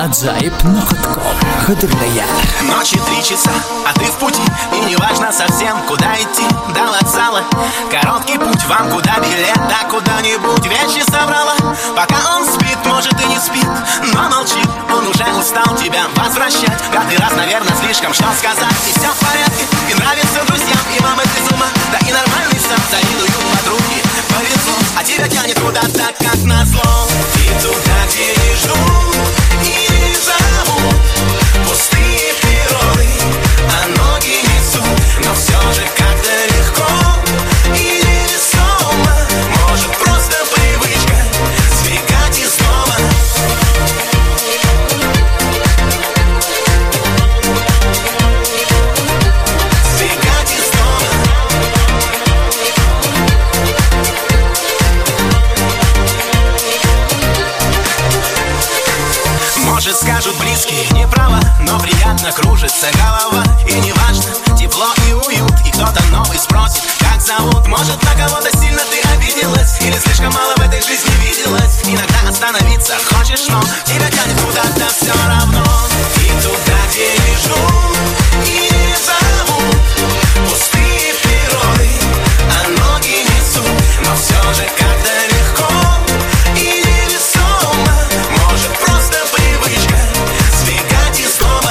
Ajaib.com. Хадырлая. Ночи 3 часа, а ты в пути, и не важно совсем, куда идти. До вокзала короткий путь, вам куда билет, да куда-нибудь вещи собрала. Пока он спит, может и не спит, но молчит, он уже устал тебя возвращать. Пятый раз, наверное, слишком, что сказать. И все в порядке, и нравится друзьям, и мама без ума, да и нормальный сам, завидуют подруги, повезло. А тебя тянет куда-то, как назло. И туда, где не ждут и не зовут, пустые перроны, а ноги несут. Но все же как-то легко и невесомо. Может, просто привычка сбегать из дома. Сбегать из дома. Может, скажут близкие, неправо, но приятно кружится голова. И не важно, тепло и уют, и кто-то новый спросит, как зовут. Может, на кого-то сильно ты обиделась, или слишком мало в этой жизни виделась. Иногда остановиться хочешь, но тебя тянет куда-то все равно. И туда, где не ждут и не зовут, пустые перроны, а ноги несут. Но все же как-то легко и невесомо. Может, просто привычка сбегать из дома.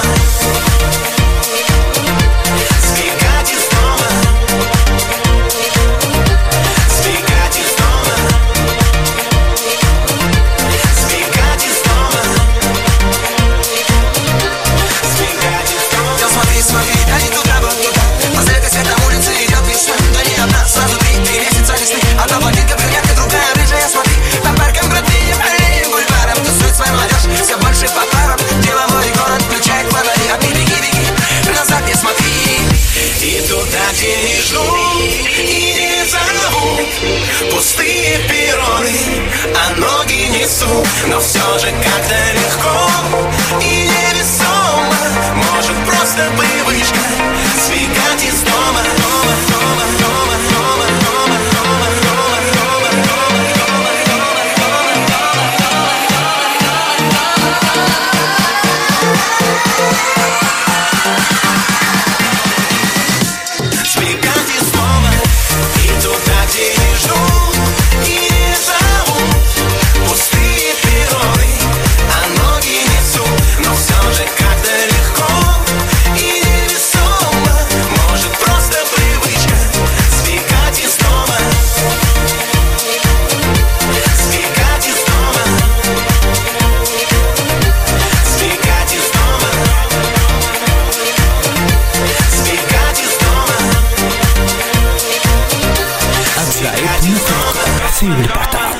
Сбегать из дома. Сбегать из дома. Сбегать из дома. Сбегать из дома. Все смотри, смотри, да не туда, вот туда. Последний свет на улице идет весна. Да не одна, сразу три месяца весны. Одна блондинка, брюнетка, другая рыжая, смотри. По паркам, градиям, аллеям, бульварам тусует своя молодежь. Все больше по парам. Деловой город включает фонари. А ты беги, беги, назад не смотри. И туда, где не ждут и не зовут, пустые перроны, а ноги несут. Но все же как-то легко и невесомо. Может, просто привычка сбегать из дома. Сбегать из дома. И туда, где не ждут и не зовут, пустые перроны, а ноги несут. Но все же как-то легко и невесомо. Может, просто привычка сбегать из дома. Сбегать из дома. Сбегать из дома. Сбегать из дома. Ajaib.com. Сильный портал.